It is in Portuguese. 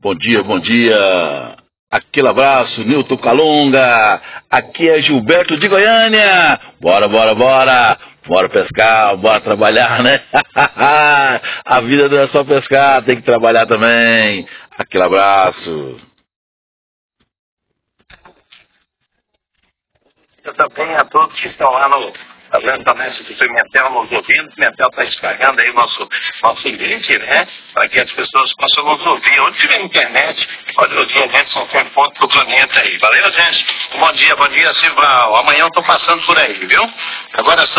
Bom dia, bom dia. Aquele abraço, Nilton Calunga. Aqui é Gilberto de Goiânia. Bora, bora, bora. Bora pescar, bora trabalhar, né? A vida não é só pescar, tem que trabalhar também. Aquele abraço. Eu também a todos que estão lá no lançamento do Pimentel, nos ouvindo. O Pimentel está estragando aí o nosso link, né? Para que as pessoas possam nos ouvir. Onde tiver internet, pode ouvir a gente em qualquer ponto do planeta aí. Valeu, gente? Bom dia, Silval. Amanhã eu estou passando por aí, viu? Agora são